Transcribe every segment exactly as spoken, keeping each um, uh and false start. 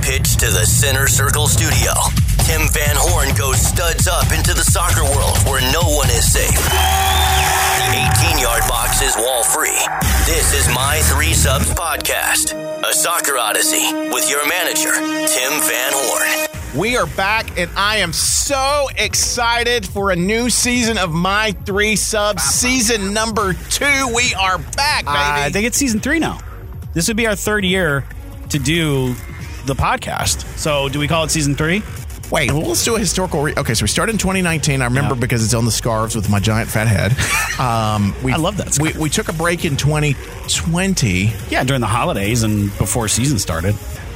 pitch to the Center Circle studio. Tim Van Horn goes studs up into the soccer world where no one is safe. The eighteen-yard box is wall-free. This is My Three Subs Podcast, a soccer odyssey with your manager, Tim Van Horn. We are back, and I am so excited for a new season of My Three Subs, season number two. We are back, baby. Uh, I think it's season three now. This would be our third year to do the podcast. So do we call it season three? Wait, well, let's do a historical... Re- okay, so we started in twenty nineteen. I remember yeah. because it's on the scarves with my giant fat head. Um, I love that we, we took a break in twenty twenty. Yeah, during the holidays and before season started.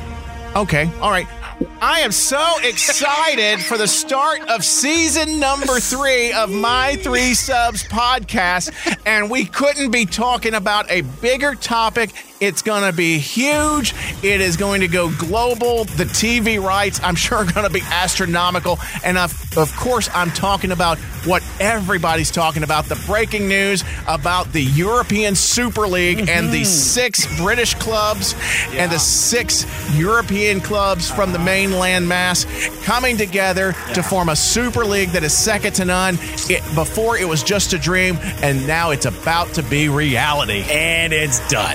Okay, all right. I am so excited for the start of season number three of My Three Subs podcast, and we couldn't be talking about a bigger topic. It's going to be huge. It is going to go global. The T V rights, I'm sure, are going to be astronomical. And of, of course, I'm talking about what everybody's talking about, the breaking news about the European Super League mm-hmm. and the six British clubs yeah. and the six European clubs from the mainland mass coming together yeah. to form a Super League that is second to none. It, before, it was just a dream, and now it's about to be reality. And it's done.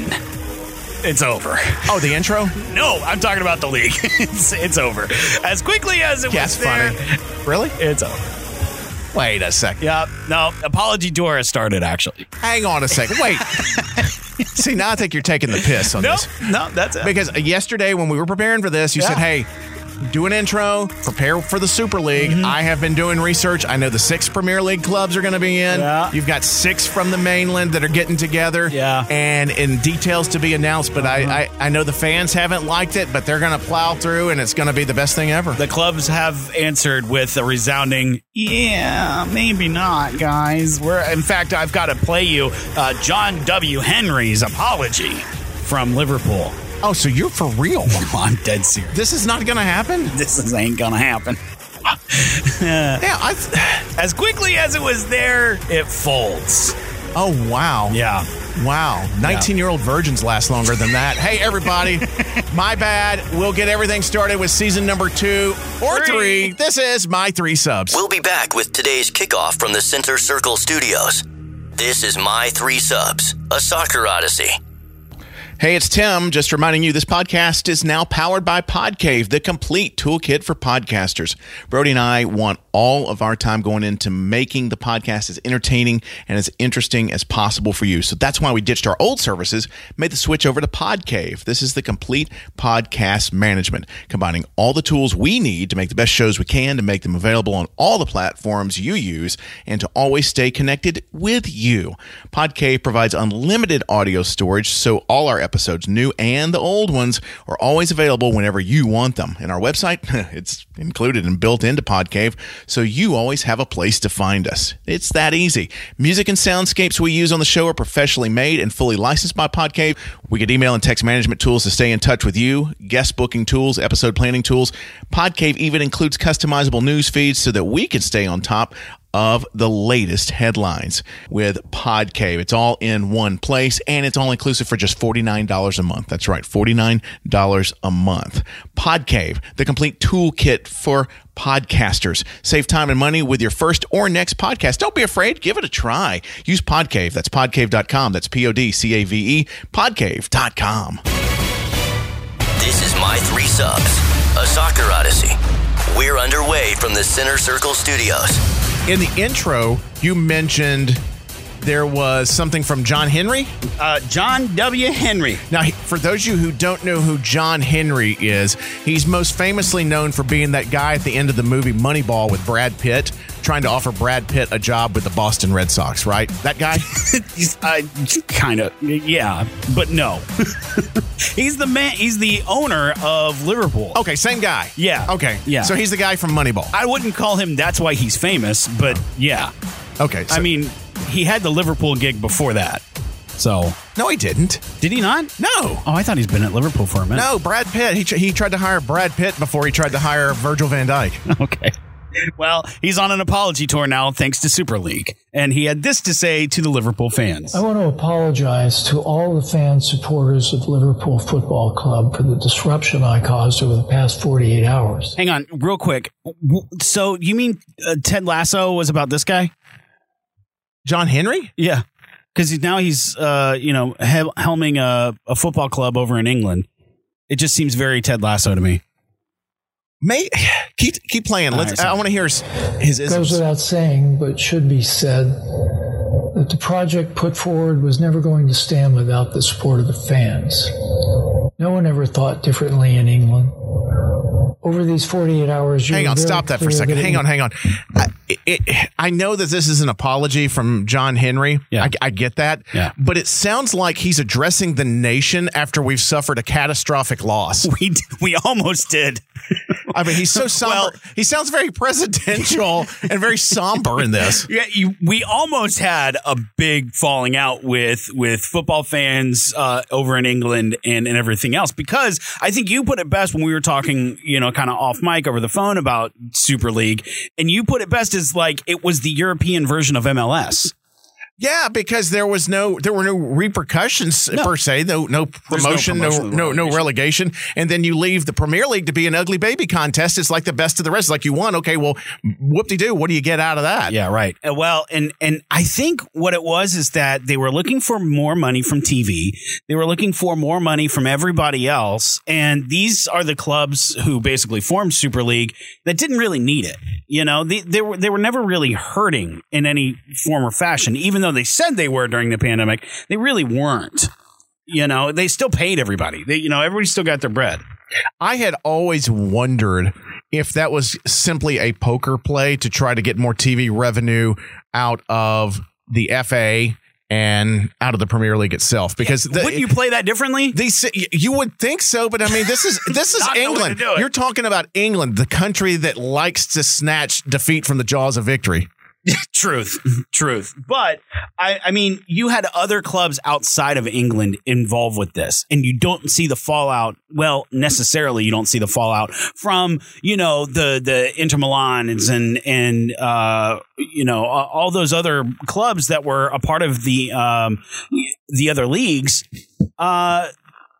It's over. Oh, the intro? No, I'm talking about the league. it's, it's over. As quickly as it That's was there. Funny. Really? It's over. Wait a second. Yeah, no, apology tour has started, actually. Hang on a second. Wait. See, now I think you're taking the piss on nope, this. No, that's it. Because yesterday when we were preparing for this, you yeah. said, hey, do an intro, prepare for the Super League. Mm-hmm. I have been doing research. I know the six Premier League clubs are going to be in. Yeah. You've got six from the mainland that are getting together. Yeah. And in details to be announced, but uh-huh. I, I, I know the fans haven't liked it, but they're going to plow through, and it's going to be the best thing ever. The clubs have answered with a resounding, yeah, maybe not, guys. We're, in fact, I've got to play you uh, John W. Henry's apology from Liverpool. Oh, so you're for real? No, I'm dead serious. This is not going to happen? This is, ain't going to happen. uh, yeah, I've, as quickly as it was there, it folds. Oh, wow. Yeah. Wow. nineteen-year-old yeah. virgins last longer than that. Hey, everybody. My bad. We'll get everything started with season number two or three. three. This is My Three Subs. We'll be back with today's kickoff from the Center Circle studios. This is My Three Subs, a soccer odyssey. Hey, it's Tim. Just reminding you, this podcast is now powered by Podcave, the complete toolkit for podcasters. Brody and I want all of our time going into making the podcast as entertaining and as interesting as possible for you. So that's why we ditched our old services, made the switch over to Podcave. This is the complete podcast management, combining all the tools we need to make the best shows we can, to make them available on all the platforms you use, and to always stay connected with you. Podcave provides unlimited audio storage, so all our episodes, new and the old ones, are always available whenever you want them. And our website, it's included and built into Podcave, so you always have a place to find us. It's that easy. Music and soundscapes we use on the show are professionally made and fully licensed by Podcave. We get email and text management tools to stay in touch with you, guest booking tools, episode planning tools. Podcave even includes customizable news feeds so that we can stay on top of the latest headlines with Podcave. It's all in one place, and it's all inclusive for just forty-nine dollars a month. That's right, forty-nine dollars a month. Podcave, the complete toolkit for podcasters. Save time and money with your first or next podcast. Don't be afraid. Give it a try. Use Podcave. That's podcave dot com. That's P O D C A V E, podcave dot com. This is My Three Subs, a soccer odyssey. We're underway from the Center Circle studios. In the intro, you mentioned there was something from John Henry? Uh, John W. Henry. Now, for those of you who don't know who John Henry is, he's most famously known for being that guy at the end of the movie Moneyball with Brad Pitt, trying to offer Brad Pitt a job with the Boston Red Sox, right? That guy? he's uh, kind of, yeah, but no. He's the man. He's the owner of Liverpool. Okay, same guy. Yeah. Okay. Yeah. So he's the guy from Moneyball. I wouldn't call him that's why he's famous, but yeah. Okay. So, I mean, he had the Liverpool gig before that. So no, he didn't. Did he not? No. Oh, I thought he's been at Liverpool for a minute. No, Brad Pitt. He tr- he tried to hire Brad Pitt before he tried to hire Virgil van Dijk. Okay. Well, he's on an apology tour now, thanks to Super League. And he had this to say to the Liverpool fans. I want to apologize to all the fan supporters of Liverpool Football Club for the disruption I caused over the past forty-eight hours. Hang on, real quick. So you mean uh, Ted Lasso was about this guy? John Henry? Yeah. Because now he's, uh, you know, hel- helming a, a football club over in England. It just seems very Ted Lasso to me. May keep keep playing. Let's. Right, I want to hear his. his It goes without saying, but should be said, that the project put forward was never going to stand without the support of the fans. No one ever thought differently in England. Over these forty-eight hours, hang on, stop that for a second. Hang on, hang on. I, it, I know that this is an apology from John Henry. Yeah. I, I get that. Yeah. But it sounds like he's addressing the nation after we've suffered a catastrophic loss. We we almost did. I mean, he's so somber. Well, he sounds very presidential and very somber in this. Yeah, you, we almost had a big falling out with with football fans uh, over in England and, and everything else, because I think you put it best when we were talking, you know, kind of off mic over the phone about Super League, and you put it best as like it was the European version of M L S. Yeah, because there was no, there were no repercussions No. per se, no, no promotion, no, promotion, no, no, relegation. relegation, and then you leave the Premier League to be an ugly baby contest. It's like the best of the rest. It's like you won, okay, well, whoop-de-doo, what do you get out of that? Yeah, right. Uh, Well, and and I think what it was is that they were looking for more money from T V. They were looking for more money from everybody else, and these are the clubs who basically formed Super League that didn't really need it. You know, they they were they were never really hurting in any form or fashion, even though they said they were during the pandemic. They really weren't. You know, they still paid everybody. They, you know, everybody still got their bread. I had always wondered if that was simply a poker play to try to get more T V revenue out of the F A and out of the Premier League itself, because the, Wouldn't you play that differently? These, you would think so, but I mean, this is this is Not the way to England. do it. You're talking about England, the country that likes to snatch defeat from the jaws of victory. Truth, truth. But I, I mean, you had other clubs outside of England involved with this, and you don't see the fallout. Well, necessarily, you don't see the fallout from, you know, the the Inter Milans and and uh, you know, all those other clubs that were a part of the um, the other leagues. Uh,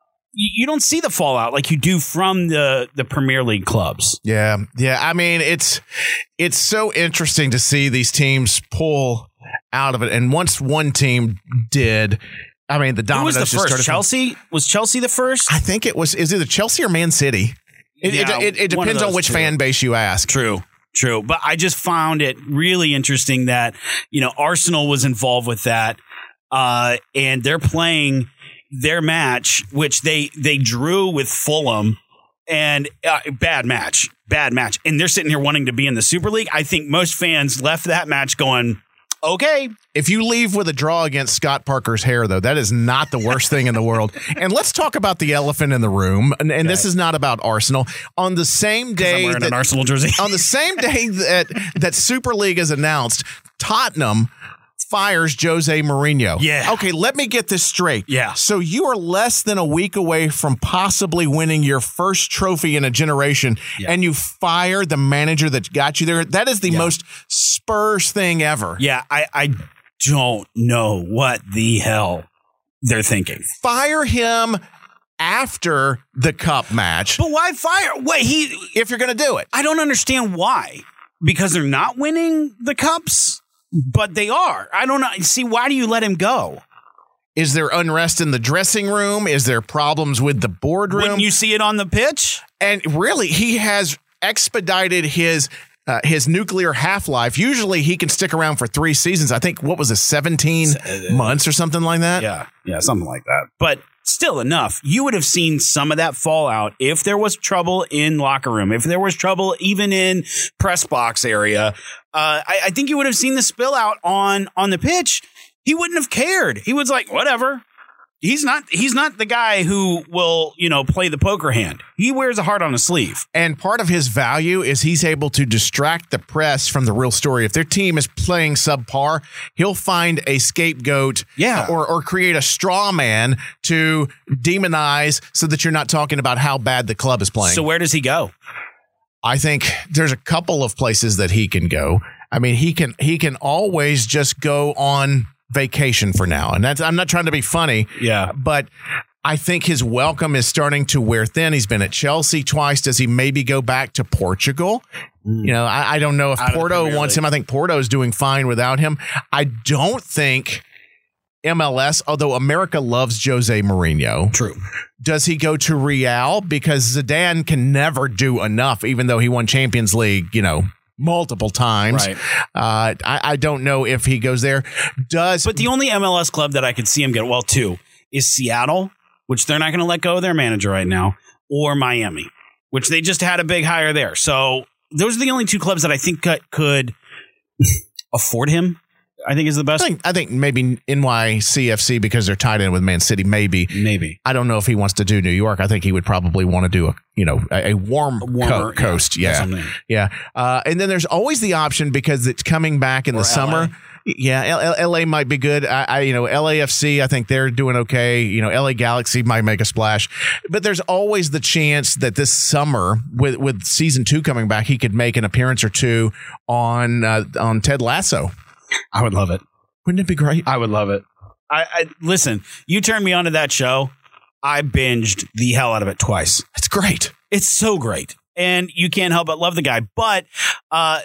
you don't see the fallout like you do from the, the Premier League clubs. Yeah. Yeah. I mean, it's it's so interesting to see these teams pull out of it. And once one team did, I mean, the Who dominoes was the just first? started. Chelsea? Was Chelsea the first? I think it was, is either Chelsea or Man City. It, Yeah, it, it, it one of depends on those which two. fan base you ask. True. True. But I just found it really interesting that, you know, Arsenal was involved with that. Uh, and they're playing their match, which they they drew with Fulham, and uh, bad match, bad match. And they're sitting here wanting to be in the Super League. I think most fans left that match going, okay. If you leave with a draw against Scott Parker's hair, though, that is not the worst thing in the world. And let's talk about the elephant in the room. And, and this is not about Arsenal. On the same I'm day, wearing that, an Arsenal jersey. on the same day that that Super League is announced, Tottenham fires Jose Mourinho. Yeah. Okay, let me get this straight. Yeah. So you are less than a week away from possibly winning your first trophy in a generation, Yeah. and you fire the manager that got you there. That is the Yeah. most Spurs thing ever. Yeah, I, I don't know what the hell they're thinking. Fire him after the cup match But why fire? Wait, he. if you're going to do it. I don't understand why. Because they're not winning the cups, but they are. I don't know. See, why do you let him go? Is there unrest in the dressing room? Is there problems with the boardroom? Wouldn't you see it on the pitch? And really, he has expedited his uh, his nuclear half-life. Usually, he can stick around for three seasons. I think, what was it, seventeen months or something like that? Yeah, yeah, something like that. But still enough. You would have seen some of that fallout if there was trouble in locker room, if there was trouble even in press box area. Uh, I, I think you would have seen the spill out on on the pitch. He wouldn't have cared. He was like, whatever. He's not he's not the guy who will, you know, play the poker hand. He wears a heart on his sleeve. And part of his value is he's able to distract the press from the real story. If their team is playing subpar, he'll find a scapegoat Yeah. or, or create a straw man to demonize so that you're not talking about how bad the club is playing. So where does he go? I think there's a couple of places that he can go. I mean, he can he can always just go on vacation for now. And that's, I'm not trying to be funny. Yeah. But I think his welcome is starting to wear thin. He's been at Chelsea twice. Does he maybe go back to Portugal? Mm. You know, I, I don't know if Out Porto wants him. I think Porto is doing fine without him. I don't think M L S, although America loves Jose Mourinho. True. Does he go to Real? Because Zidane can never do enough, even though he won Champions League, you know, multiple times. Right. Uh, I, I don't know if he goes there. Does But the only M L S club that I could see him get, well, two, is Seattle, which they're not going to let go of their manager right now, or Miami, which they just had a big hire there. So those are the only two clubs that I think could, could afford him. I think is the best. I think, I think maybe N Y C F C because they're tied in with Man City. Maybe, maybe. I don't know if he wants to do New York. I think he would probably want to do a you know a, a warm a warmer, co- coast. Yeah, yeah. yeah. Uh, and then there's always the option because it's coming back in or the summer. L A. Yeah, L- L A might be good. I, I, you know, L A F C, I think they're doing okay. You know, L A Galaxy might make a splash, but there's always the chance that this summer, with with season two coming back, he could make an appearance or two on uh, on Ted Lasso. I would love it. Wouldn't it be great? I would love it. I, I listen. You turned me on to that show. I binged the hell out of it twice. It's great. It's so great, and you can't help but love the guy. But uh,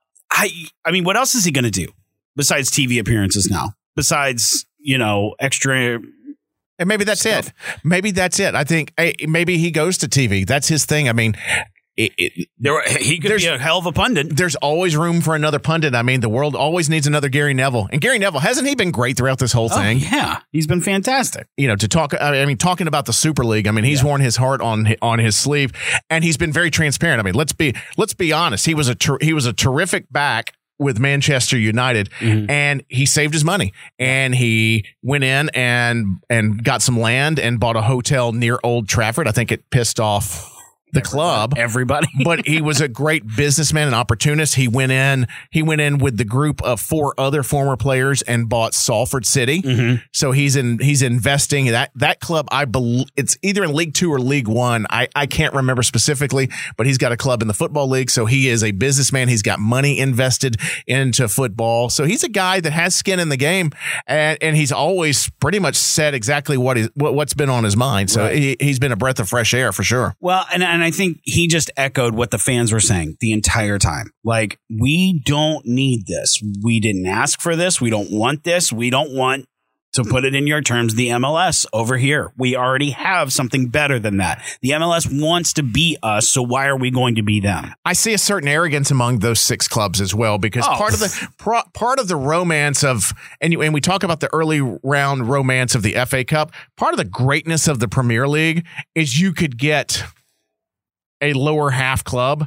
I, I mean, what else is he going to do besides T V appearances now? Besides, you know, extra. And maybe that's stuff. it. Maybe that's it. I think hey, maybe he goes to T V. That's his thing. I mean. It, it, there, he could be a hell of a pundit. There's always room for another pundit. I mean, the world always needs another Gary Neville. And Gary Neville, hasn't he been great throughout this whole thing? Oh, yeah, he's been fantastic. You know, to talk, I mean, talking about the Super League, I mean, he's yeah. worn his heart on on his sleeve, and he's been very transparent. I mean, let's be let's be honest. He was a ter- he was a terrific back with Manchester United, mm-hmm. and he saved his money, and he went in and and got some land and bought a hotel near Old Trafford. I think it pissed off the club, everybody, but he was a great businessman and opportunist. He went in, he went in with the group of four other former players and bought Salford City. Mm-hmm. So he's in, he's investing in that, that club. I believe it's either in League Two or League One. I, I can't remember specifically, but he's got a club in the football league. So he is a businessman. He's got money invested into football. So he's a guy that has skin in the game, and, and he's always pretty much said exactly what is, what, what's been on his mind. So right. he, he's been a breath of fresh air for sure. Well, and, and And I think he just echoed what the fans were saying the entire time. Like, we don't need this. We didn't ask for this. We don't want this. We don't want, to put it in your terms, the M L S over here. We already have something better than that. The M L S wants to be us, so why are we going to be them? I see a certain arrogance among those six clubs as well, because oh. part of the pro, part of the romance of, and, you, and we talk about the early round romance of the F A Cup, part of the greatness of the Premier League is you could get a lower half club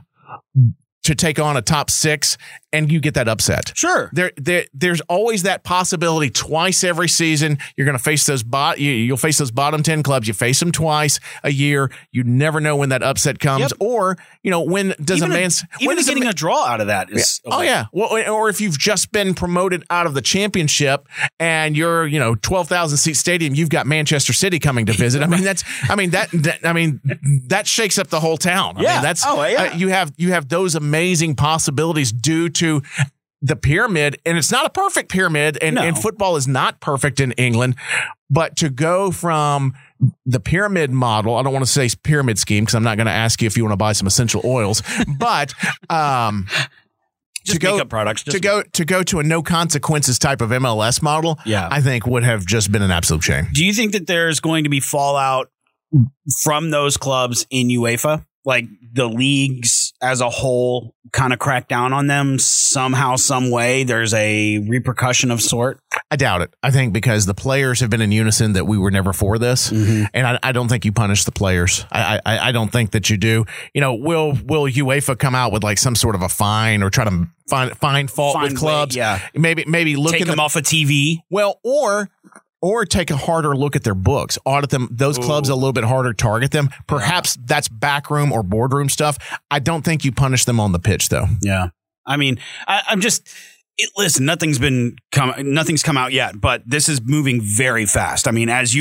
to take on a top six, and you get that upset. Sure. There, there there's always that possibility twice every season. You're going to face those bot, you, you'll face those bottom ten clubs. You face them twice a year. You never know when that upset comes, yep. or you know when does even a man even when does getting a, a draw out of that is yeah. oh yeah. Well, or if you've just been promoted out of the championship and you're you know twelve thousand seat stadium, you've got Manchester City coming to visit. I mean that's I mean that, that I mean that shakes up the whole town. I yeah. mean, that's oh yeah. Uh, you have you have those amazing possibilities due to the pyramid, and it's not a perfect pyramid, and, no. and football is not perfect in England, but to go from the pyramid model, I don't want to say pyramid scheme because I'm not going to ask you if you want to buy some essential oils, but um, just to go makeup products, just to go to go to a no consequences type of M L S model, yeah. I think would have just been an absolute shame. Do you think that there's going to be fallout from those clubs in UEFA? Like the leagues as a whole kind of crack down on them somehow, some way? There's a repercussion of sort? I doubt it. I think because the players have been in unison that we were never for this. Mm-hmm. And I, I don't think you punish the players. I, I I don't think that you do. You know, will will UEFA come out with like some sort of a fine or try to find find fault Fine with clubs? Way, yeah. Maybe maybe look Take at them the, off of T V. Well, or Or take a harder look at their books, audit them, those Ooh. clubs a little bit harder, target them. Perhaps yeah. that's backroom or boardroom stuff. I don't think you punish them on the pitch, though. Yeah. I mean, I, I'm just, it, listen, nothing's been come, nothing's come out yet, but this is moving very fast. I mean, as you put it,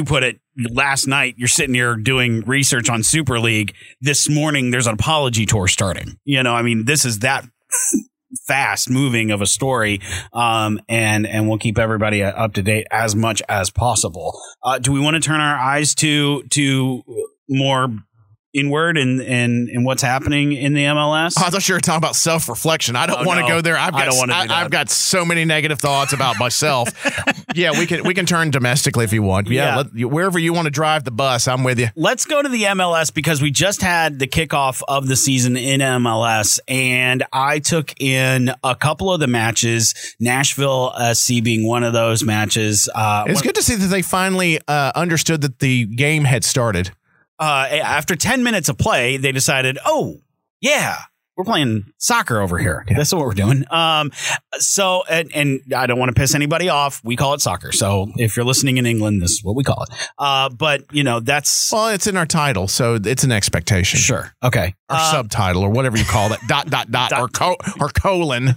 last night you're sitting here doing research on Super League. This morning there's an apology tour starting. You know, I mean, this is that fast moving of a story, um, and and we'll keep everybody up to date as much as possible. Uh, do we want to turn our eyes to to more inward and and and what's happening in the M L S? Oh, I thought you were talking about self-reflection. I don't oh, want to no. go there. I've got I don't want to I, do that. I've got so many negative thoughts about myself. Yeah, we can we can turn domestically if you want. Yeah, Yeah. Let, wherever you want to drive the bus, I'm with you. Let's go to the M L S because we just had the kickoff of the season in M L S, and I took in a couple of the matches, Nashville S C being one of those matches. Uh, It's one- good to see that they finally uh, understood that the game had started. Uh, after ten minutes of play, they decided, oh, yeah, we're playing soccer over here. Yeah. That's what we're doing. Um, so, and, and I don't want to piss anybody off. We call it soccer. So if you're listening in England, this is what we call it. Uh, but, you know, that's... Well, it's in our title, so it's an expectation. Sure. Okay. Or Uh, subtitle, or whatever you call that. dot, dot, dot, or, co- or colon.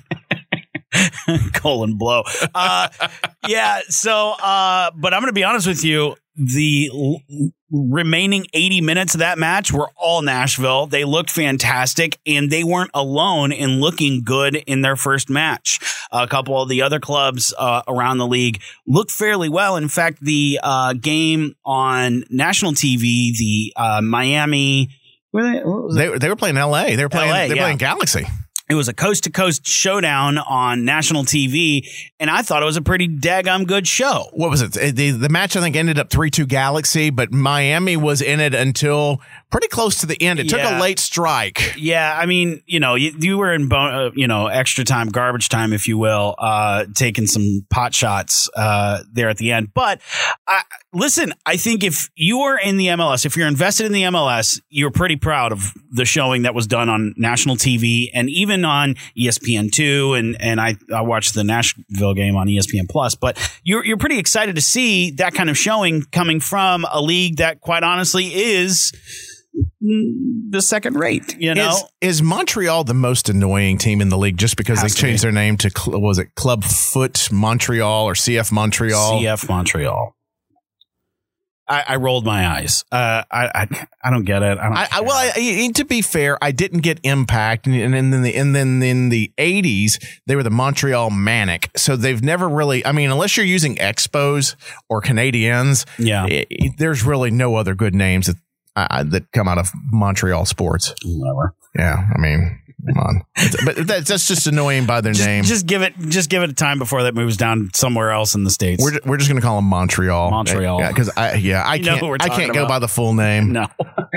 colon blow. Uh, yeah. So, uh, but I'm going to be honest with you. The l- remaining eighty minutes of that match were all Nashville. They looked fantastic, and they weren't alone in looking good in their first match. A couple of the other clubs uh, around the league looked fairly well. In fact, the uh, game on national T V, the uh, Miami, were they, what was it? They, were- they were playing L A. They were playing, L A, they were yeah. playing Galaxy. It was a coast-to-coast showdown on national T V, and I thought it was a pretty daggum good show. What was it? The, the match, I think, ended up three two Galaxy, but Miami was in it until pretty close to the end. It took Yeah. a late strike. Yeah, I mean, you know, you, you were in, bon- uh, you know, extra time, garbage time, if you will, uh, taking some pot shots uh, there at the end. But I, listen, I think if you are in the M L S, if you're invested in the M L S, you're pretty proud of the showing that was done on national T V and even on E S P N two. And and I, I watched the Nashville game on E S P N Plus. But you're you're pretty excited to see that kind of showing coming from a league that, quite honestly, is the second rate, you know. Is, is Montreal the most annoying team in the league just because Has they to changed be. their name to, Cl- was it Club Foot Montreal or C F Montreal? C F Montreal. I, I rolled my eyes. Uh, I, I I don't get it. I don't. I, I, well, I, I- to be fair, I didn't get Impact, and, and then the and then in the eighties they were the Montreal Manic. So they've never really. I mean, unless you're using Expos or Canadiens, Yeah. i- i- there's really no other good names that uh, that come out of Montreal sports. Whatever. Yeah, I mean, come on, It's- but that's, that's just annoying by their Just, name. just give it. Just give it a time before that moves down somewhere else in the states. We're, we're just going to call them Montreal. Montreal. Yeah, because I yeah I You know can't who we're I talking can't go about. by the full name. No.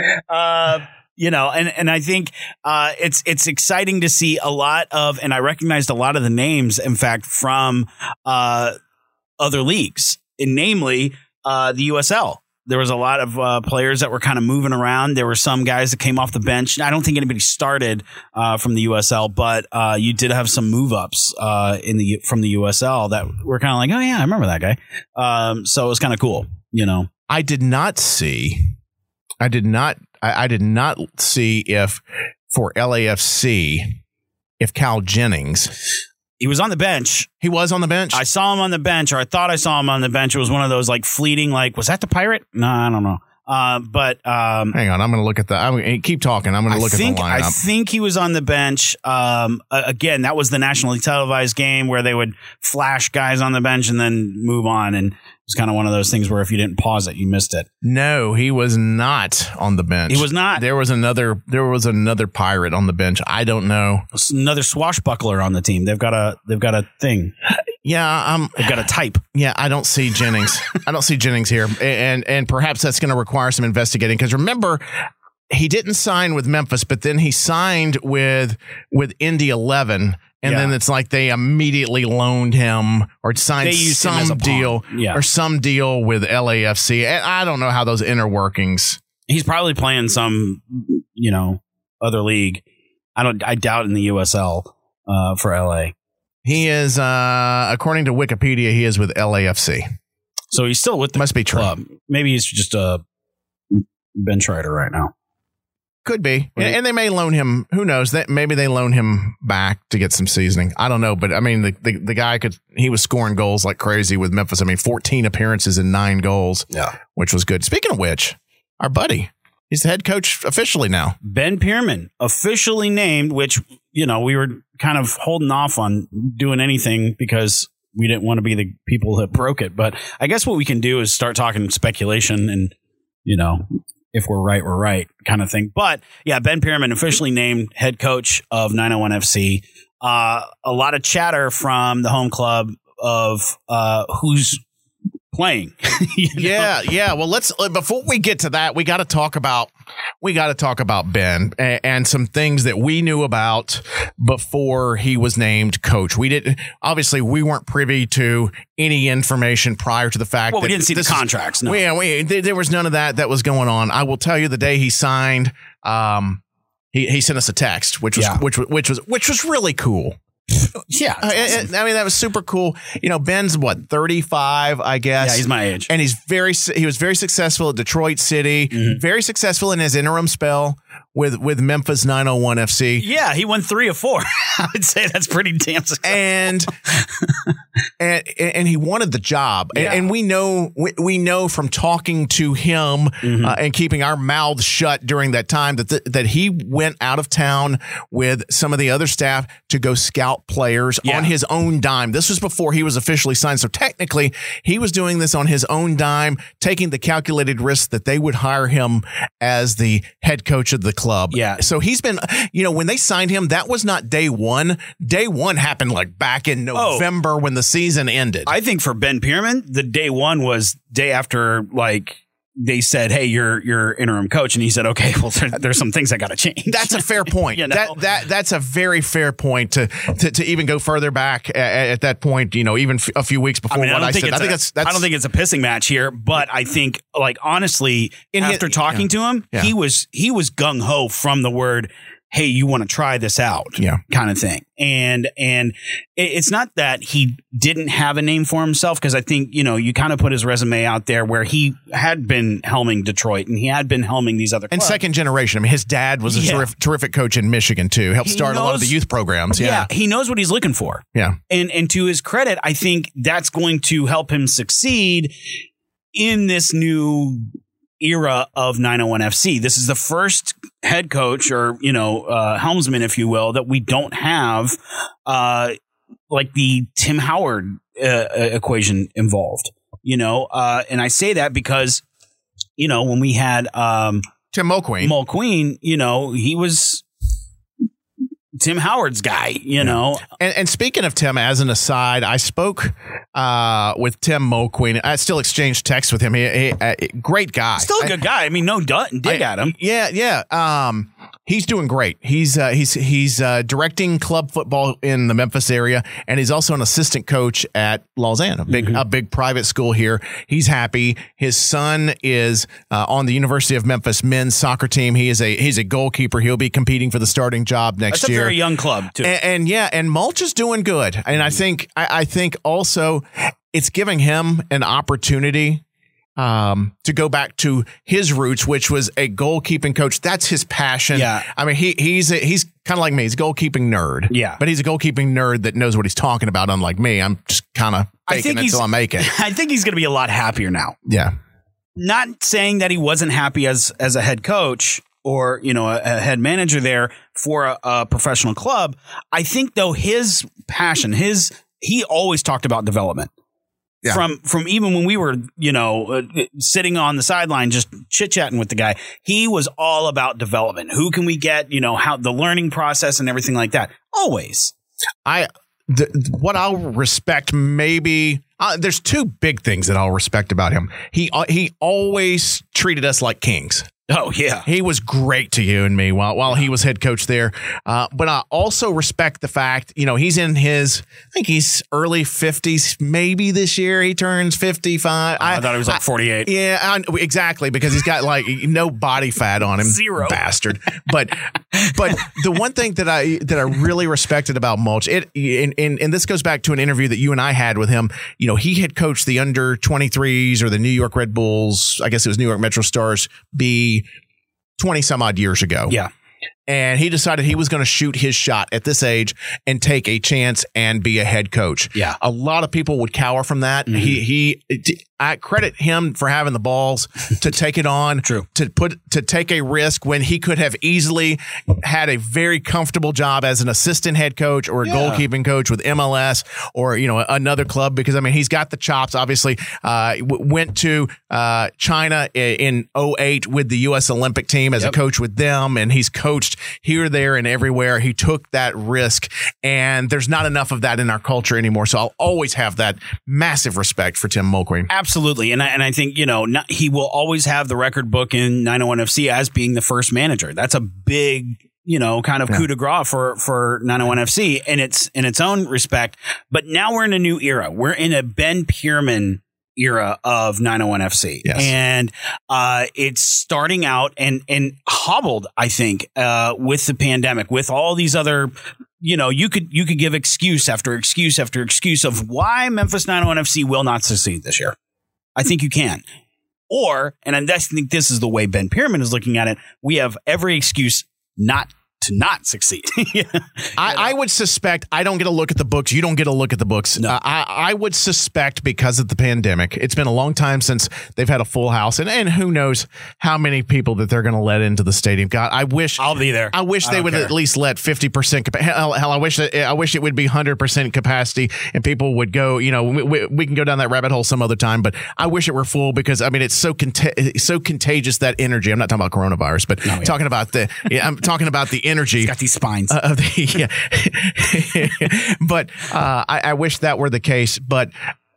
uh, you know, and, and I think uh, it's it's exciting to see a lot of, and I recognized a lot of the names, in fact, from uh, other leagues, and namely uh, the U S L. There was a lot of uh, players that were kind of moving around. There were some guys that came off the bench. I don't think anybody started uh, from the U S L, but uh, you did have some move ups uh, in the from the U S L that were kind of like, oh yeah, I remember that guy. Um, so it was kind of cool, you know. I did not see. I did not. I, I did not see if for L A F C if Cal Jennings. He was on the bench. He was on the bench. I saw him on the bench, or I thought I saw him on the bench. It was one of those like fleeting, like, was that the Pirate? No, I don't know. Uh, but um, Hang on, I'm going to look at the. I'm gonna, keep talking. I'm going to look I think at the I lineup. think he was on the bench. Um, uh, again, that was the nationally televised game where they would flash guys on the bench and then move on, and it was kind of one of those things where if you didn't pause it, you missed it. No, he was not on the bench. He was not. There was another. There was another Pirate on the bench. I don't know. It's another swashbuckler on the team. They've got a they've got a thing. Yeah, um, They've got a type. yeah. I don't see Jennings. I don't see Jennings here, and and perhaps that's going to require some investigating because remember. He didn't sign with Memphis, but then he signed with with Indy eleven, and Yeah. then it's like they immediately loaned him or signed They used him some as a pawn. deal Yeah. or some deal with L A F C. And I don't know how those inner workings. He's probably playing some, you know, other league. I don't. I doubt in the U S L uh, for L A. He is, uh, according to Wikipedia, he is with L A F C. So he's still with the Must be true. club. Maybe he's just a bench rider right now. Could be. And, and they may loan him. Who knows? That maybe they loan him back to get some seasoning. I don't know. But I mean, the, the, the guy could, he was scoring goals like crazy with Memphis. I mean, fourteen appearances and nine goals, yeah, which was good. Speaking of which, our buddy, he's the head coach officially now. Ben Pierman, officially named, which, you know, we were kind of holding off on doing anything because we didn't want to be the people that broke it. But I guess what we can do is start talking speculation and, you know, if we're right, we're right kind of thing. But yeah, Ben Pierman officially named head coach of nine oh one F C. Uh, a lot of chatter from the home club of uh, who's playing. you know? Yeah, yeah. Well, let's before we get to that, we got to talk about we got to talk about Ben and, and some things that we knew about before he was named coach. We didn't obviously we weren't privy to any information prior to the fact. Well, that we didn't see the is, contracts. No, yeah, we, there, there was none of that that was going on. I will tell you, the day he signed, um, he he sent us a text, which was Yeah. which was which was which was really cool. yeah, I, I- I mean, that was super cool. You know, Ben's what, thirty-five, I guess. yeah, he's my age. And he's very, he was very successful at Detroit City, Mm-hmm. very successful in his interim spell with, with Memphis nine oh one F C. Yeah, he won three of four. I would say that's pretty damn successful. And, and, and he wanted the job. And, Yeah. and we know, we, we know from talking to him Mm-hmm. uh, and keeping our mouths shut during that time that, th- that he went out of town with some of the other staff to go scout players Yeah. on his own dime. This was before he was officially signed. So technically he was doing this on his own dime, taking the calculated risk that they would hire him as the head coach of the club. Yeah. So he's been, you know, when they signed him, that was not day one. Day one happened like back in November when the season ended. I think for Ben Pierman, the day one was day after, like, they said, "Hey, you're you're interim coach," and he said, "Okay, well, there, there's some things I got to change." That's a fair point. You know? That that that's a very fair point to to, to even go further back at, at that point. You know, even f- a few weeks before I mean, I what don't I think said. it's I think a- that's, that's I don't think it's a pissing match here, but I think, like, honestly, In his- after talking yeah. to him, Yeah. he was he was gung ho from the word, "Hey, you want to try this out?" Yeah. kind of thing. And and it, it's not that he didn't have a name for himself, because I think, you know, you kind of put his resume out there where he had been helming Detroit and he had been helming these other and clubs. second generation. I mean, his dad was a Yeah. terrific, terrific coach in Michigan too. Helped He start a lot of the knows- youth programs. Yeah, he knows what he's looking for. yeah. And and to his credit, I think that's going to help him succeed in this new era of nine oh one F C. This is the first head coach, or, you know, uh, helmsman, if you will, that we don't have uh, like the Tim Howard uh, equation involved. You know, uh, and I say that because, you know, when we had um, Tim Mulqueen. Mulqueen, you know, he was Tim Howard's guy, you know. And, and speaking of Tim, as an aside, I spoke uh, with Tim Mulqueen. I still exchanged texts with him. He, he uh, great guy. Still a good guy. I mean, no doubt, dig at him. Yeah, yeah. Um, he's doing great. He's uh, he's he's uh, directing club football in the Memphis area, and he's also an assistant coach at Lausanne, a big Mm-hmm. a big private school here. He's happy. His son is uh, on the University of Memphis men's soccer team. He is a he's a goalkeeper. He'll be competing for the starting job next That's a year. very young club, too. And, and yeah, and Mulch is doing good. And I think I, I think also it's giving him an opportunity um, to go back to his roots, which was a goalkeeping coach. That's his passion. Yeah. I mean, he he's a, he's kind of like me. He's a goalkeeping nerd. Yeah. But he's a goalkeeping nerd that knows what he's talking about. Unlike me, I'm just kind of I faking think it he's- till I make it. I think he's going to be a lot happier now. Yeah. Not saying that he wasn't happy as as a head coach or, you know, a, a head manager there for a, a professional club. I think, though, his passion, his he always talked about development. Yeah. From from even when we were, you know, uh, sitting on the sideline just chit chatting with the guy, he was all about development. Who can we get? You know, how the learning process and everything like that. Always. I th- what I'll respect maybe uh, there's two big things that I'll respect about him. He uh, he always treated us like kings. Oh, yeah. He was great to you and me while while he was head coach there. Uh, but I also respect the fact, you know, he's in his, I think he's early fifties, maybe this year he turns fifty-five. I, thought he was like forty-eight. Yeah, I, exactly, because he's got like no body fat on him. Zero. Bastard. But but the one thing that I that I really respected about Mulch, it and, and and this goes back to an interview that you and I had with him. You know, he had coached the under twenty-threes or the New York Red Bulls, I guess it was New York Metro Stars B twenty some odd years ago. Yeah. And he decided he was going to shoot his shot at this age and take a chance and be a head coach. Yeah. A lot of people would cower from that. Mm-hmm. He, he, I credit him for having the balls to take it on, True. to put, to take a risk when he could have easily had a very comfortable job as an assistant head coach or a yeah. goalkeeping coach with M L S or, you know, another club, because I mean, he's got the chops, obviously, uh, w- went to, uh, China in oh eight with the U S Olympic team as yep. a coach with them. And he's coached here, there, and everywhere. He took that risk, and there's not enough of that in our culture anymore. So I'll always have that massive respect for Tim Mulqueen. Absolutely. And I, and I think, you know, not, he will always have the record book in nine oh one F C as being the first manager. That's a big, you know, kind of yeah. coup de grace for, for nine oh one F C in its, in its own respect. But now we're in a new era. We're in a Ben Pierman era of nine oh one F C. Yes. And uh, it's starting out and, and hobbled, I think, uh, with the pandemic, with all these other, you know, you could you could give excuse after excuse after excuse of why Memphis nine oh one F C will not succeed this year. I think you can. Or, and I think this is the way Ben Pierman is looking at it, we have every excuse not to not succeed. yeah. I, I would suspect, I don't get a look at the books. You don't get a look at the books. No. Uh, I, I would suspect because of the pandemic, it's been a long time since they've had a full house, and, and who knows how many people that they're going to let into the stadium. God, I wish I'll be there. I wish I they would care. at least let fifty percent capacity. Hell, hell, I wish that, I wish it would be one hundred percent capacity and people would go, you know, we, we, we can go down that rabbit hole some other time, but I wish it were full because I mean, it's so cont- so contagious, that energy. I'm not talking about coronavirus, but no, yeah. talking about the, yeah, I'm talking about the energy. It's got these spines. Uh, of the, yeah. But uh, I, I wish that were the case. But,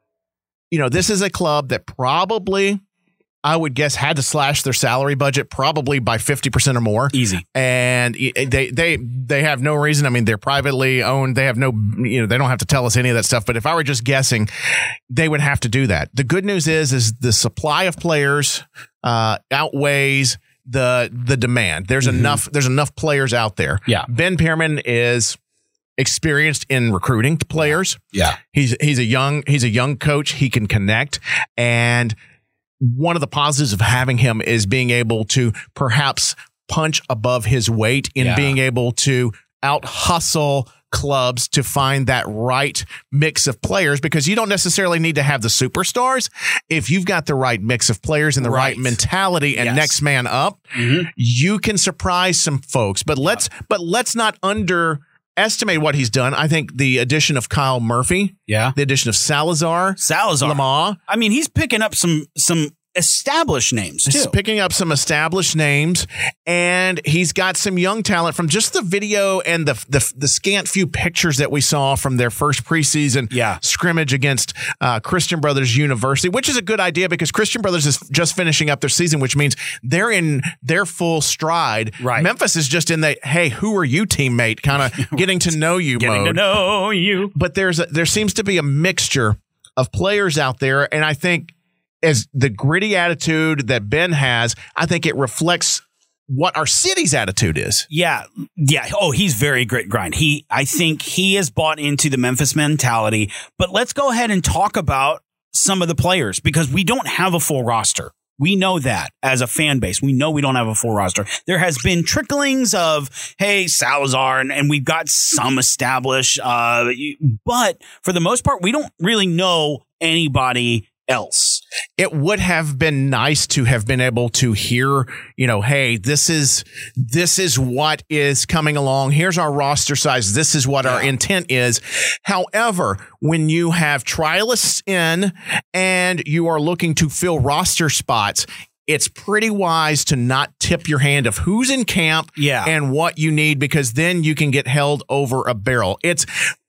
you know, this is a club that probably, I would guess, had to slash their salary budget probably by fifty percent or more. Easy. And they they they have no reason. I mean, they're privately owned. They have no, you know, they don't have to tell us any of that stuff. But if I were just guessing, they would have to do that. The good news is, is the supply of players uh, outweighs the the demand. There's mm-hmm. enough there's enough players out there. Yeah. Ben Pierman is experienced in recruiting players. Yeah. He's he's a young he's a young coach. He can connect, and one of the positives of having him is being able to perhaps punch above his weight in yeah. being able to out hustle clubs to find that right mix of players, because you don't necessarily need to have the superstars. If you've got the right mix of players and the right, right mentality and yes. next man up, mm-hmm. you can surprise some folks. But let's yeah. but let's not underestimate what he's done. I think the addition of Kyle Murphy, yeah, the addition of Salazar, Salazar, Lamar. I mean, he's picking up some some established names too. He's picking up some established names, and he's got some young talent from just the video and the the, the scant few pictures that we saw from their first preseason yeah. scrimmage against uh, Christian Brothers University, which is a good idea because Christian Brothers is just finishing up their season, which means they're in their full stride. Right. Memphis is just in the, hey, who are you, teammate? Kind of getting to know you getting mode. to know you. But there's a, there seems to be a mixture of players out there, and I think as the gritty attitude that Ben has, I think it reflects what our city's attitude is. Yeah. Yeah. Oh, he's very grit grind. He, I think he has bought into the Memphis mentality, but let's go ahead and talk about some of the players because we don't have a full roster. We know that as a fan base. We know we don't have a full roster. There has been tricklings of, hey, Salazar, and, and we've got some established, uh, but for the most part, we don't really know anybody else. It would have been nice to have been able to hear, you know, hey, this is this is what is coming along. Here's our roster size. This is what yeah. our intent is. However, when you have trialists in and you are looking to fill roster spots, it's pretty wise to not tip your hand of who's in camp yeah. and what you need, because then you can get held over a barrel. It's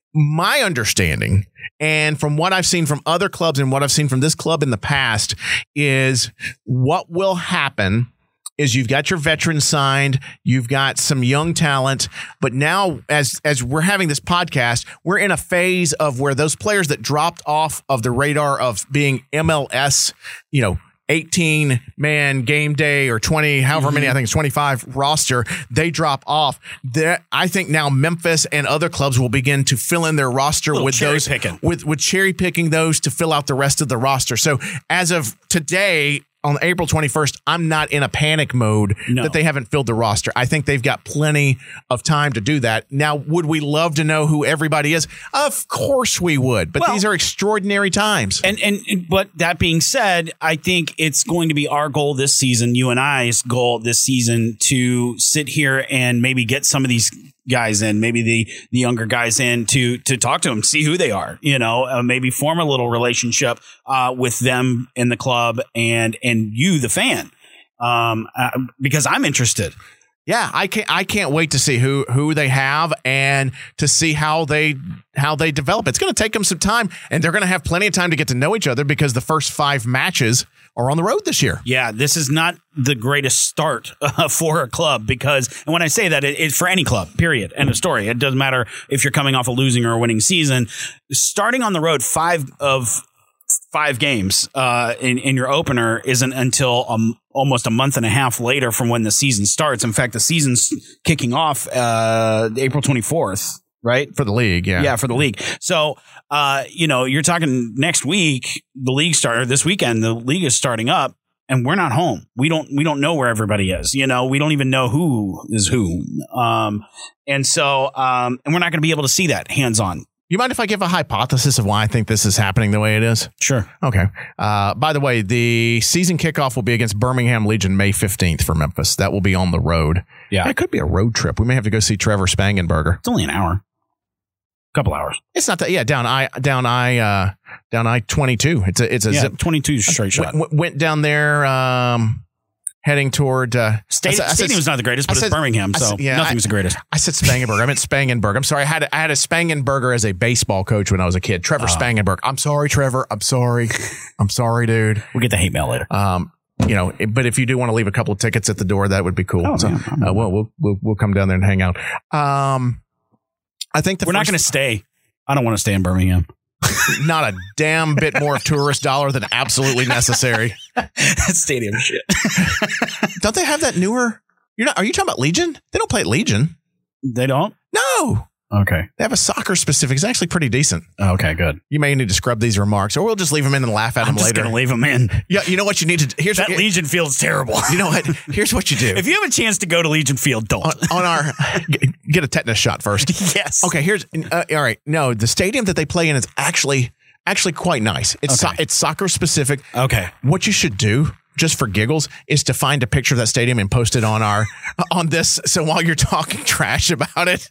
my understanding, and from what I've seen from other clubs and what I've seen from this club in the past, is what will happen is you've got your veterans signed, you've got some young talent, but now as as we're having this podcast, we're in a phase of where those players that dropped off of the radar of being M L S, you know, eighteen man game day or twenty, however mm-hmm. many, I think it's twenty-five roster, they drop off. That I think now Memphis and other clubs will begin to fill in their roster with those picking. with with cherry picking those to fill out the rest of the roster. So as of today, on April twenty-first, I'm not in a panic mode No. that they haven't filled the roster. I think they've got plenty of time to do that. Now, would we love to know who everybody is? Of course we would, but Well, these are extraordinary times. And, and and but that being said, I think it's going to be our goal this season, you and I's goal this season, to sit here and maybe get some of these guys in, maybe the the younger guys in, to to talk to them, see who they are, you know, uh, maybe form a little relationship uh, with them in the club and and you, the fan, um, uh, because I'm interested. Yeah, I can't. I can't wait to see who who they have and to see how they how they develop. It's going to take them some time, and they're going to have plenty of time to get to know each other because the first five matches are on the road this year. Yeah, this is not the greatest start uh, for a club because, and when I say that, it, it's for any club, period, end of story. It doesn't matter if you're coming off a losing or a winning season. Starting on the road, five of five games uh, in, in your opener isn't until um, almost a month and a half later from when the season starts. In fact, the season's kicking off uh, April twenty-fourth. Right? For the league, yeah. Yeah, for the league. So, uh, you know, you're talking next week, the league started this weekend, the league is starting up and we're not home. We don't, we don't know where everybody is. You know, we don't even know who is who. Um, and so, um, and we're not going to be able to see that hands on. You mind if I give a hypothesis of why I think this is happening the way it is? Sure. Okay. Uh, by the way, the season kickoff will be against Birmingham Legion May fifteenth for Memphis. That will be on the road. Yeah. It could be a road trip. We may have to go see Trevor Spangenberger. It's only an hour. Couple hours. It's not that. Yeah, down I down I uh, down I twenty-two. It's a it's a yeah, zip. twenty-two straight shot. Went, went down there, um, heading toward uh, Stadium, I said, Stadium's not the greatest, but I said, it's Birmingham, I so said, yeah, nothing's I, the greatest. I said Spangenberg. I meant Spangenberg. I'm sorry. I had a, I had a Spangenberger as a baseball coach when I was a kid. Trevor Oh. Spangenberg. I'm sorry, Trevor. I'm sorry. I'm sorry, dude. We'll get the hate mail later. Um, you know, but if you do want to leave a couple of tickets at the door, that would be cool. Oh, so, yeah, uh, well, we'll we'll we'll come down there and hang out. Um, I think the We're not first- going to stay. I don't want to stay in Birmingham. not a damn bit more of tourist dollar than absolutely necessary. Stadium shit. Don't they have that newer? You're not. Are you talking about Legion? They don't play at Legion. They don't? No, Okay. they have a soccer specific. It's actually pretty decent. Okay, good. You may need to scrub these remarks, or we'll just leave them in and laugh at I'm them just later. going to leave them in. Yeah, you know what you need to. Here's That what, Legion Field's terrible. You know what? Here's what you do. If you have a chance to go to Legion Field, don't. on, on our get a tetanus shot first. Yes. Okay, here's uh, all right. No, the stadium that they play in is actually actually quite nice. It's so, Okay. it's soccer specific. Okay. What you should do, just for giggles, is to find a picture of that stadium and post it on our on this. So while you're talking trash about it.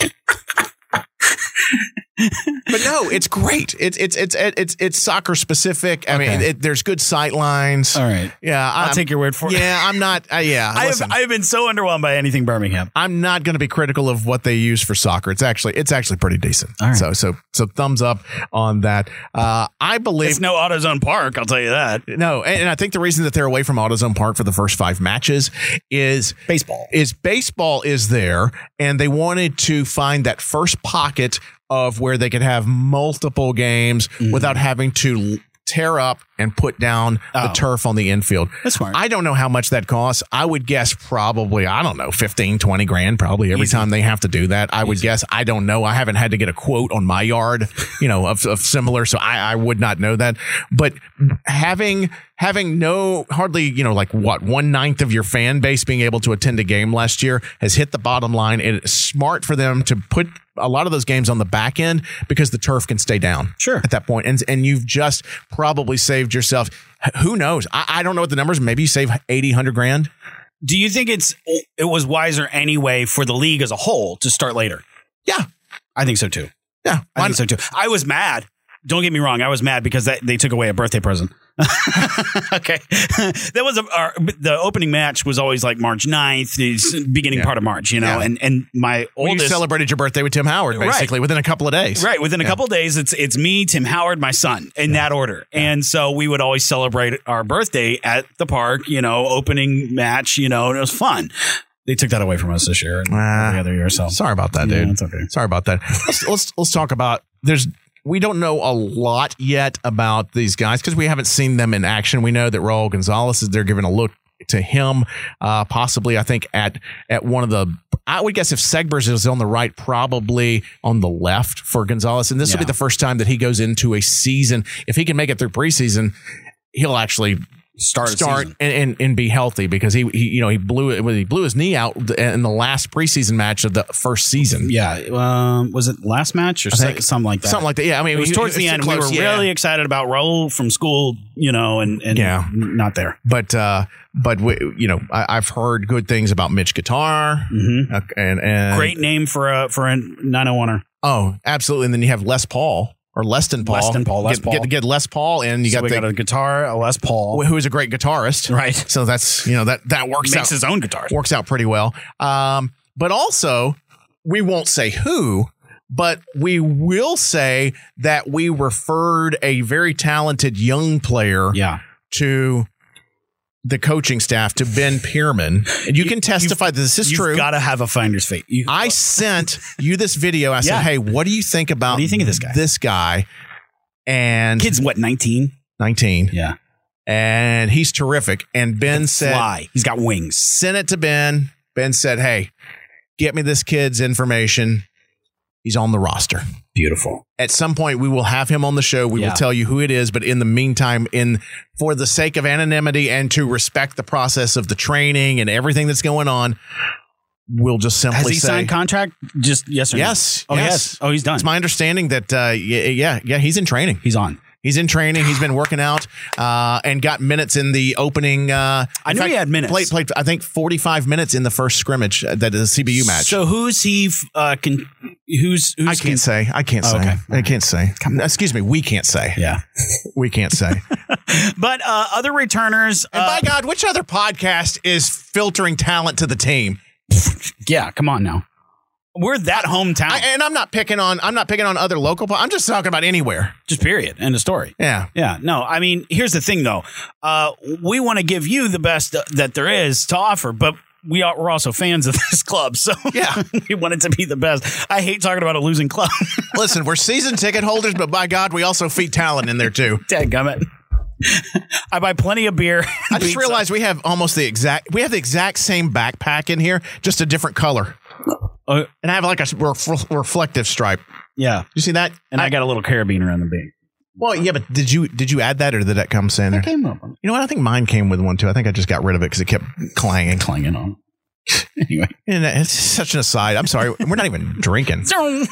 But no, it's great. It's it's it's it's it's soccer specific. I mean, Okay. it, there's good sight lines. All right. Yeah, I'll I'm- take your word for it. Yeah, I'm not. Uh, yeah, I have, listen. I have been so underwhelmed by anything Birmingham. I'm not going to be critical of what they use for soccer. It's actually it's actually pretty decent. All right. So so so thumbs up on that. Uh, I believe It's no AutoZone Park, I'll tell you that. no, and, and I think the reason that they're away from AutoZone Park for the first five matches is Baseball. is baseball is there, and they wanted to find that first pocket of where they could have multiple games Mm-hmm. without having to tear up and put down the Oh. turf on the infield. That's smart. I don't know how much that costs. I would guess probably, I don't know, fifteen, twenty grand probably every Easy. time they have to do that. I would guess. I don't know. I haven't had to get a quote on my yard, you know, of, of similar. So I, I would not know that. But having having no hardly, you know, like what, one ninth of your fan base being able to attend a game last year has hit the bottom line. It is smart for them to put a lot of those games on the back end because the turf can stay down. Sure. At that point. And, and you've just probably saved yourself. Who knows? I, I don't know what the numbers. Maybe you save eighty, one hundred grand. Do you think it's it was wiser anyway for the league as a whole to start later? Yeah. I think so too. Yeah. I think so too. I was mad. Don't get me wrong. I was mad because that, they took away a birthday present. Okay. That was a, our, the opening match was always like March ninth, it's beginning Yeah. part of March, you know, Yeah. and, and my Well, you oldest celebrated your birthday with Tim Howard, basically, Right. within a couple of days. Right. Within a Yeah. couple of days, it's it's me, Tim Howard, my son, in that order. And so we would always celebrate our birthday at the park, you know, opening match, you know, and it was fun. They took that away from us this year and Ah. every other year. So Sorry about that, Yeah, dude. it's okay. Sorry about that. Let's, let's let's talk about there's we don't know a lot yet about these guys because we haven't seen them in action. We know that Raul Gonzalez is they're giving a look to him, uh, possibly I think at at one of the. I would guess if Segbers is on the right, probably on the left for Gonzalez, and this will Yeah. be the first time that he goes into a season. If he can make it through preseason, he'll actually start start and, and and be healthy because he, he you know he blew it he blew his knee out in the last preseason match of the first season. Yeah, um, was it last match or think, something like that? Something like that. Yeah, I mean, it was he, towards he, the end. close, we were yeah. really excited about Raul from school, you know, and, and yeah. not there. But uh, but we, you know, I, I've heard good things about Mitch Guitar, mm-hmm. uh, and and great name for a for a nine oh one-er. Oh, absolutely. And then you have Les Paul. Or Leston Paul. Leston Paul. Les get, Paul. Get, get Les Paul in. You so got we the, got a guitar, a Les Paul, who is a great guitarist, right? So that's you know that that works Makes out. his own guitar. Works out pretty well. Um, but also, we won't say who, but we will say that we referred a very talented young player, yeah. to the coaching staff, to Ben Pierman, and you, you can testify that this is you've true. You've got to have a finder's fate. You, I sent you this video. I said, yeah. "Hey, what do you think about? What do you think of this guy? This guy." And kid's what, nineteen? nineteen. Yeah. And he's terrific. And Ben Let's said, fly. He's got wings. Sent it to Ben. Ben said, "Hey, get me this kid's information. He's on the roster." Beautiful. At some point, we will have him on the show. We yeah. will tell you who it is. But in the meantime, in for the sake of anonymity and to respect the process of the training and everything that's going on, we'll just simply Has he say, signed contract? Just yes or yes. no? Oh, yes. yes. Oh, he's done. It's my understanding that, uh, yeah, yeah, yeah, he's in training. He's on. He's in training. He's been working out uh, and got minutes in the opening. Uh, I knew fact, he had minutes. Played, played, I think, forty-five minutes in the first scrimmage uh, that is a C B U match. So who's he? Uh, can, who's, who's I can't can, say. I can't oh, say. okay. I can't say. Excuse me. We can't say. Yeah. We can't say. But uh, other returners. And uh, by God, which other podcast is filtering talent to the team? Yeah, come on now. We're that hometown. I, and I'm not picking on. I'm not picking on other local. I'm just talking about anywhere. Just period. End of story. Yeah. Yeah. No, I mean, here's the thing, though. Uh, we want to give you the best that there is to offer, but we are, we're also fans of this club. So yeah, we want it to be the best. I hate talking about a losing club. Listen, we're season ticket holders, but by God, we also feed talent in there, too. Dadgummit. I buy plenty of beer. I just realized we have almost the exact. We have the exact same backpack in here, just a different color. Uh, and I have like a ref- reflective stripe. Yeah, you see that? And I, I got a little carabiner on the beak. Well, yeah, but did you did you add that, or did that come in there? It came up. You know what? I think mine came with one too. I think I just got rid of it because it kept clanging, clanging on. Anyway, and it's such an aside. I'm sorry, we're not even drinking.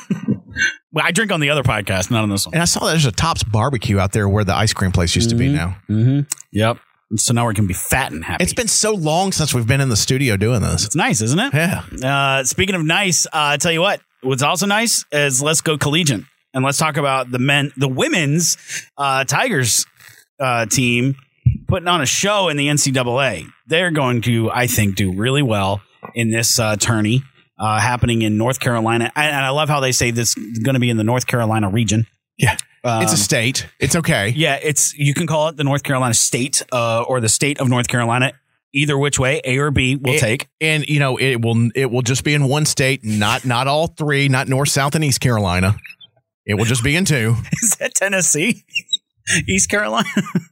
Well, I drink on the other podcast, not on this one. And I saw that there's a Tops Barbecue out there where the ice cream place used mm-hmm. to be now. Mm-hmm. Yep. So now we can be fat and happy. It's been so long since we've been in the studio doing this. It's nice, isn't it? Yeah. Uh, speaking of nice, uh, I tell you what, what's also nice is let's go collegiate and let's talk about the men, the women's uh, Tigers uh, team putting on a show in the N C double A. They're going to, I think, do really well in this uh, tourney uh, happening in North Carolina. And I love how they say this is going to be in the North Carolina region. Yeah. Um, it's a state. It's okay. Yeah, it's you can call it the North Carolina state uh, or the state of North Carolina. Either which way, A or B, will it, take. And you know, it will it will just be in one state, not not all three, not North, South, and East Carolina. It will just be in two. Is that Tennessee? East Carolina?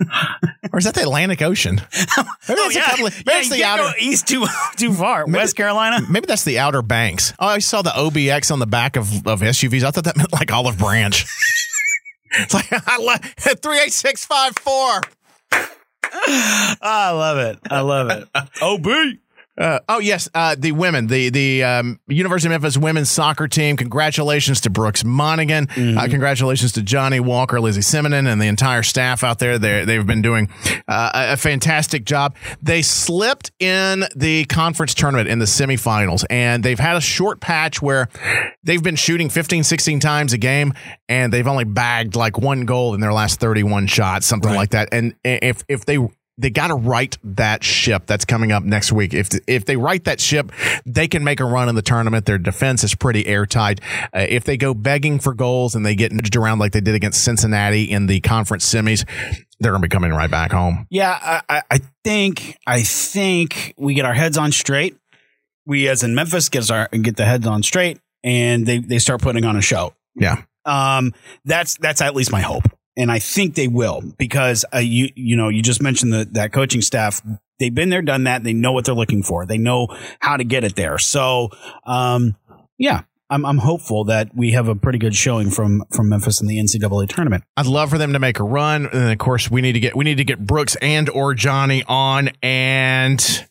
Or is that the Atlantic Ocean? Maybe oh, that's yeah. a couple of, maybe yeah, that's the outer go east too too far. maybe, West Carolina? Maybe that's the Outer Banks. Oh, I saw the O B X on the back of, of S U Vs. I thought that meant like Olive Branch. It's like I love three eight six five four. I love it. I love it. O B. Uh, oh, yes. Uh, the women, the the um, University of Memphis women's soccer team. Congratulations to Brooks Monaghan. Mm-hmm. Uh, congratulations to Johnny Walker, Lizzie Simonin, and the entire staff out there. They're, they've been doing uh, a fantastic job. They slipped in the conference tournament in the semifinals, and they've had a short patch where they've been shooting fifteen, sixteen times a game, and they've only bagged like one goal in their last thirty-one shots, something right. like that. And if if they They got to right that ship. That's coming up next week. If if they right that ship, they can make a run in the tournament. Their defense is pretty airtight. Uh, if they go begging for goals and they get nudged around like they did against Cincinnati in the conference semis, they're going to be coming right back home. Yeah, I, I think I think we get our heads on straight. We, as in Memphis, get our get the heads on straight, and they they start putting on a show. Yeah, um, that's that's at least my hope. And I think they will because uh, you you know you just mentioned the, that coaching staff. They've been there, done that. They know what they're looking for. They know how to get it there. So um, yeah, I'm I'm hopeful that we have a pretty good showing from from Memphis in the N C double A tournament. I'd love for them to make a run, and of course, we need to get we need to get Brooks and or Johnny on, and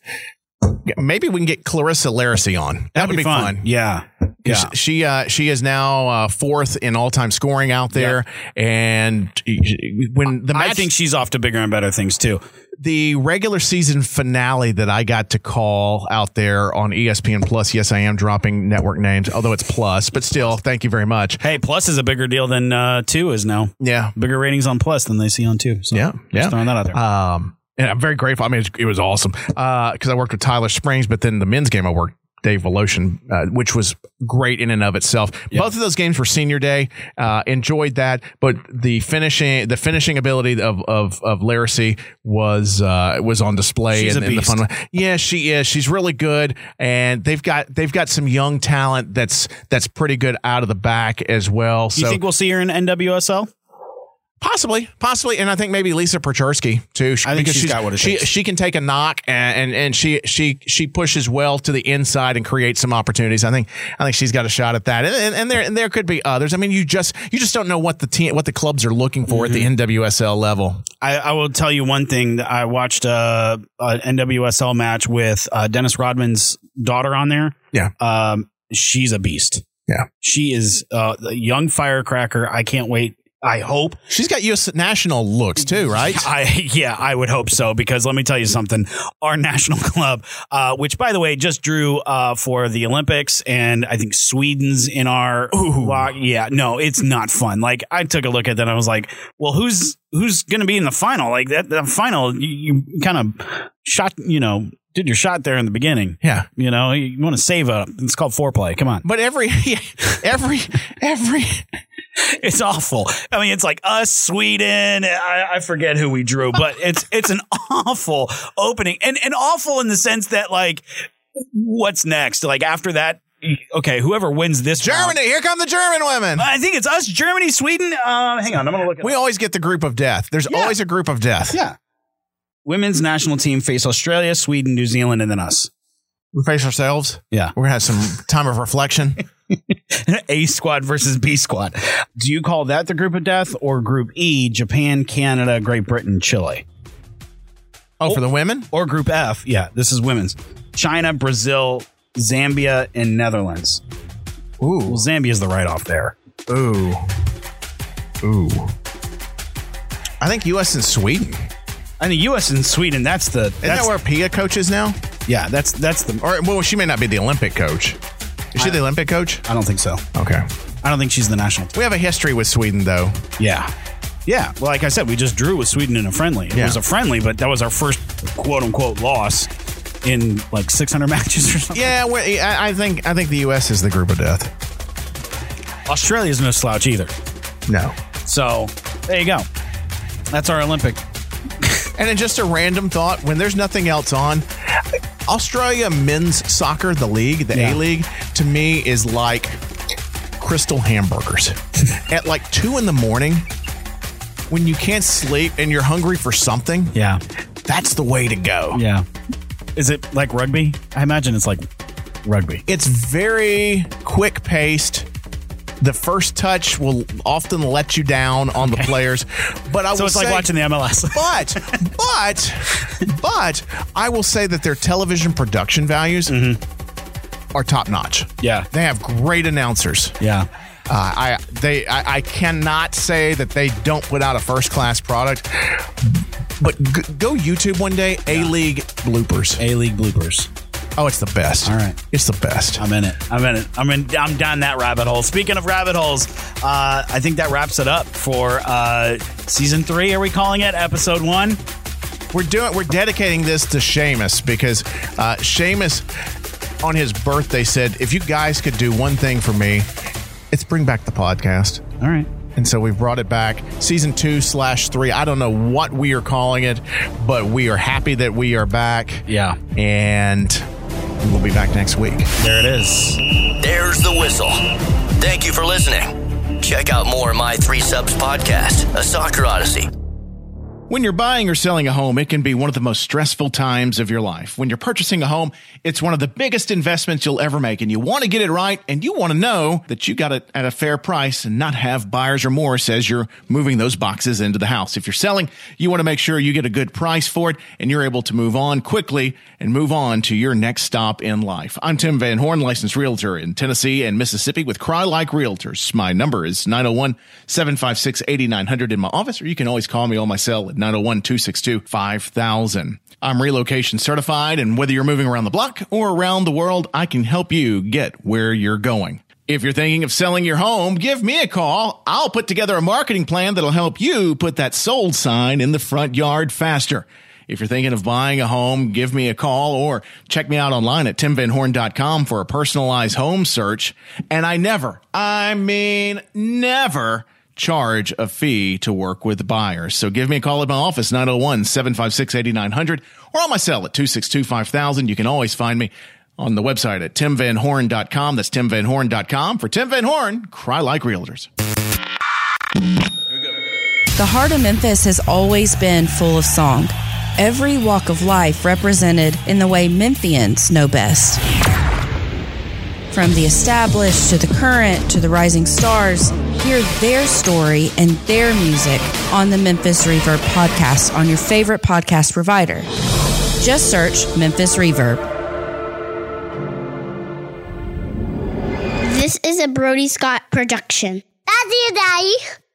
maybe we can get Clarissa Laracy on. That That'd would be fun. fun. Yeah. Yeah. She uh, she is now uh, fourth in all time scoring out there, yeah. and when the match, I think she's off to bigger and better things too. The regular season finale that I got to call out there on E S P N Plus. Yes, I am dropping network names, although it's Plus, but still, thank you very much. Hey, Plus is a bigger deal than uh, two is now. Yeah, bigger ratings on Plus than they see on two. So yeah, yeah. Just throwing that out there. Um, and I'm very grateful. I mean, it was awesome because uh, I worked with Tyler Springs, but then the men's game I worked. Dave Voloshin, uh, which was great in and of itself. Yep. Both of those games were senior day. Uh, enjoyed that, but the finishing, the finishing ability of of of Laracy was uh, was on display. She's in, a in the beast. fun. Yeah, she is. She's really good, and they've got they've got some young talent that's that's pretty good out of the back as well. Do you so, think we'll see her in N W S L? Possibly, possibly, and I think maybe Lisa Prochersky too. I think because she's got what it she takes. she can take a knock and, and and she she she pushes well to the inside and creates some opportunities. I think I think she's got a shot at that. And, and, and there and there could be others. I mean, you just you just don't know what the team what the clubs are looking for mm-hmm. at the N W S L level. I, I will tell you one thing. I watched a, a N W S L match with uh, Dennis Rodman's daughter on there. Yeah, um, she's a beast. Yeah, she is uh, a young firecracker. I can't wait. I hope. She's got U S national looks too, right? I, yeah, I would hope so, because let me tell you something. Our national club, uh, which, by the way, just drew uh, for the Olympics, and I think Sweden's in our walk. Yeah, no, it's not fun. Like, I took a look at that and I was like, well, who's who's going to be in the final? Like, that the final, you, you kind of shot, you know, did your shot there in the beginning. Yeah. You know, you want to save up. It's called foreplay. Come on. But every, every, every... It's awful. I mean, it's like us, Sweden. I, I forget who we drew, but it's it's an awful opening, and and awful in the sense that, like, what's next? Like, after that, okay, whoever wins this, Germany. round, here come the German women. I think it's us, Germany, Sweden. Uh, hang on, I'm gonna look. It we up. always get the group of death. There's Yeah. always a group of death. Yeah. Women's national team face Australia, Sweden, New Zealand, and then us. We face ourselves. Yeah. We're gonna have some time of reflection. A squad versus B squad. Do you call that the group of death, or Group E, Japan, Canada, Great Britain, Chile? Oh, for the women? Or Group F. Yeah, this is women's. China, Brazil, Zambia, and Netherlands. Ooh. Well, Zambia's the write-off there. Ooh. Ooh. I think U S and Sweden. I think U S and Sweden, that's the... Isn't that's, that where Pia coaches now? Yeah, that's that's the... Or, well, she may not be the Olympic coach. Is she I, the Olympic coach? I don't think so. Okay. I don't think she's the national team. We have a history with Sweden, though. Yeah. Yeah. Well, like I said, we just drew with Sweden in a friendly. It yeah. was a friendly, but that was our first quote-unquote loss in like six hundred matches or something. Yeah, we, I, I think I think the U S is the group of death. Australia's no slouch either. No. So, there you go. That's our Olympic. And then just a random thought, when there's nothing else on, Australia men's soccer, the league, the Yeah. A-League, to me is like Crystal hamburgers. At like two in the morning, when you can't sleep and you're hungry for something, Yeah. that's the way to go. Yeah. Is it like rugby? I imagine it's like rugby. It's very quick paced. The first touch will often let you down on okay. the players, but I so will it's say, like watching the M L S. but, but, but I will say that their television production values mm-hmm. are top notch. Yeah, they have great announcers. Yeah, uh, I they I, I cannot say that they don't put out a first class product. But g- go YouTube one day. Yeah. A-League bloopers. A-League bloopers. Oh, it's the best. All right. It's the best. I'm in it. I'm in it. I'm in. I'm down that rabbit hole. Speaking of rabbit holes, uh, I think that wraps it up for uh, season three. Are we calling it episode one? We're doing. We're dedicating this to Seamus because uh, Seamus, on his birthday, said, "If you guys could do one thing for me, it's bring back the podcast." All right. And so we've brought it back. Season two slash three. I don't know what we are calling it, but we are happy that we are back. Yeah. And we'll be back next week. There it is. There's the whistle. Thank you for listening. Check out more of My Three Subs podcast, A Soccer Odyssey. When you're buying or selling a home, it can be one of the most stressful times of your life. When you're purchasing a home, it's one of the biggest investments you'll ever make, and you want to get it right, and you want to know that you got it at a fair price and not have buyer's remorse as you're moving those boxes into the house. If you're selling, you want to make sure you get a good price for it, and you're able to move on quickly and move on to your next stop in life. I'm Tim Van Horn, licensed realtor in Tennessee and Mississippi with Cry Like Realtors. My number is nine oh one, seven five six, eight nine zero zero in my office, or you can always call me on my cell at nine oh one, two six two, five thousand. I'm relocation certified, and whether you're moving around the block or around the world, I can help you get where you're going. If you're thinking of selling your home, give me a call. I'll put together a marketing plan that'll help you put that sold sign in the front yard faster. If you're thinking of buying a home, give me a call or check me out online at tim van horn dot com for a personalized home search. And I never, I mean never, charge a fee to work with buyers. So give me a call at my office, nine oh one, seven five six, eight nine zero zero, or on my cell at two six two, five thousand. You can always find me on the website at tim van horn dot com. That's tim van horn dot com. For Tim Van Horn, Cry Like Realtors. The heart of Memphis has always been full of song. Every walk of life represented in the way Memphians know best. From the established to the current to the rising stars, hear their story and their music on the Memphis Reverb podcast on your favorite podcast provider. Just search Memphis Reverb. This is a Brody Scott production. That's you, Daddy.